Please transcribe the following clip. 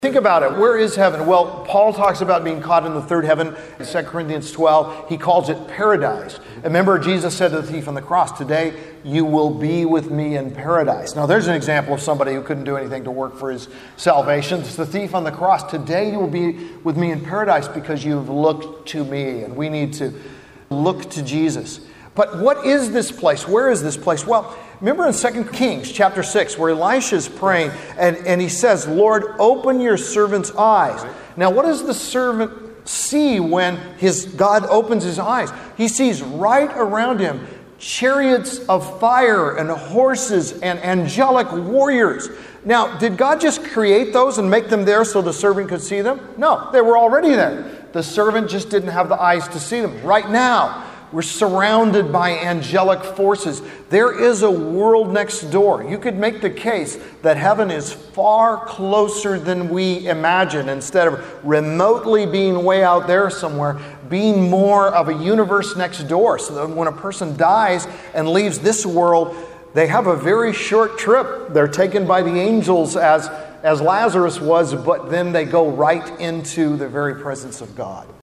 Think about it. Where is heaven? Well, Paul talks about being caught in the third heaven in 2 Corinthians 12. He calls it paradise. Remember, Jesus said to the thief on the cross, "Today you will be with me in paradise." Now, there's an example of somebody who couldn't do anything to work for his salvation. It's the thief on the cross. Today you will be with me in paradise because you've looked to me. And we need to look to Jesus. But what is this place? Where is this place? Well, remember in 2 Kings chapter 6 where Elisha is praying and he says, "Lord, open your servant's eyes." Now, what does the servant see when his God opens his eyes? He sees right around him chariots of fire and horses and angelic warriors. Now, did God just create those and make them there so the servant could see them? No, they were already there. The servant just didn't have the eyes to see them. Right now, we're surrounded by angelic forces. There is a world next door. You could make the case that heaven is far closer than we imagine. Instead of remotely being way out there somewhere, being more of a universe next door. So that when a person dies and leaves this world, they have a very short trip. They're taken by the angels as Lazarus was, but then they go right into the very presence of God.